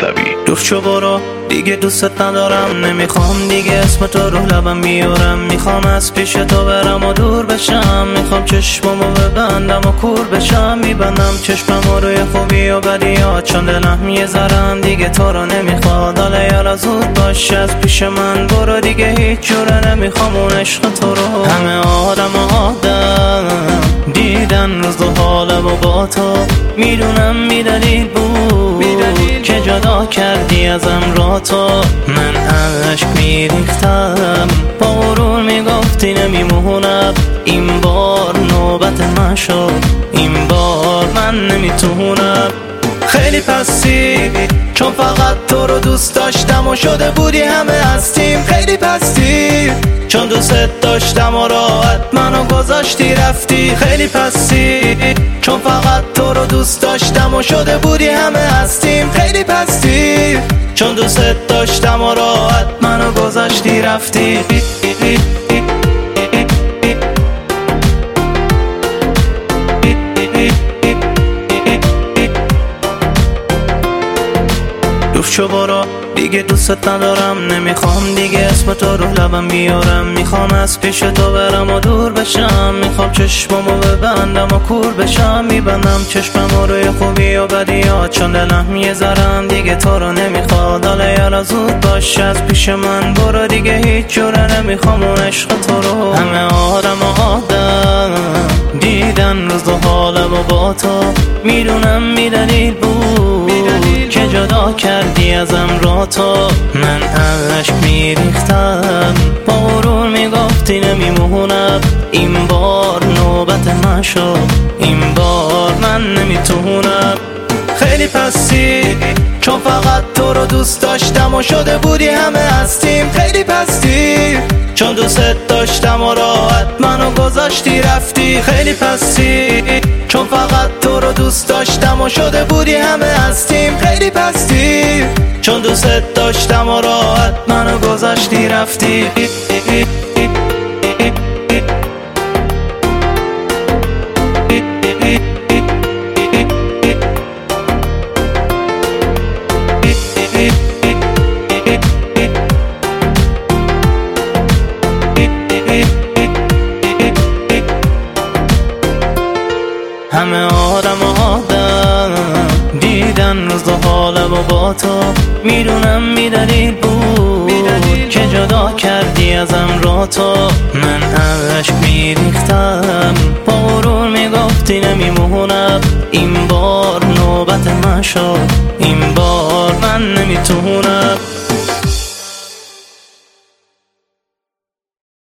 موسوی. دور شو برو دیگه دوست ندارم، نمیخوام دیگه اسم تو رو لبم بیارم. میخوام از پیش تو برم و دور بشم، میخوام چشممو ببندم و کور بشم. میبندم چشممو روی خوبی و بدیات، چون دلم یه ذرم دیگه تو رو نمیخواد. حالا یالا زود باش از پیش من برو، دیگه هیچ جوره نمیخوام اون عشق تو رو. همه آدم دیدن روز و حالم و با تو، میدونم میدلیل بود که جدا کردی ازم را تو. من عشق میریختم، با غرور میگفتی نمیمونم. این بار نوبت من شد، این بار من نمیتونم. خیلی پستی چون فقط تو رو دوست داشتم و شده بودی همه هستیم. خیلی پستی چون دوست داشتم و راحت منو گذاشتی رفتی. خیلی پستی چون فقط تو رو دوست داشتم و شده بودی همه هستیم. خیلی پستی چون دوست داشتم و راحت منو گذاشتی رفتی. دور شو برو دیگه دوست ندارم، نمیخوام دیگه اسم تو رو لبم بیارم. میخوام از پیش تو برم و دور بشم، میخوام چشممو ببندم و کور بشم. میبندم چشممو روی خوبی و بدیات، چون دلم یه ذرم دیگه تو رو نمیخواد. حالا یالا زود باش از پیش من برو، دیگه هیچ جوره نمیخوام اون عشق تو رو. همه آدم دیدن روز و حالم و با تو، میدونم میدلیل بود که جدا کردی ازم را تو. من عشق میریختم، با غرور میگفتی نمیمونم. این بار نوبت من شد، این بار من نمیتونم. خیلی پستی چون فقط تو رو دوست داشتم و شده بودی همه هستیم. خیلی پستی چون دوست داشتم و راحت منو گذاشتی رفتی. خیلی پستی چون فقط تو رو دوست داشتم و شده بودی همه هستیم. خیلی پستی چون دوست داشتم و راحت منو گذاشتی رفتی. همه آدم دیدن روز و حالم و با تو، میدونم میدلیل بود که جدا کردی ازم را تو. من عشق میریختم، با غرور میگفتی نمیمونم. این بار نوبت من شد، این بار من نمیتونم.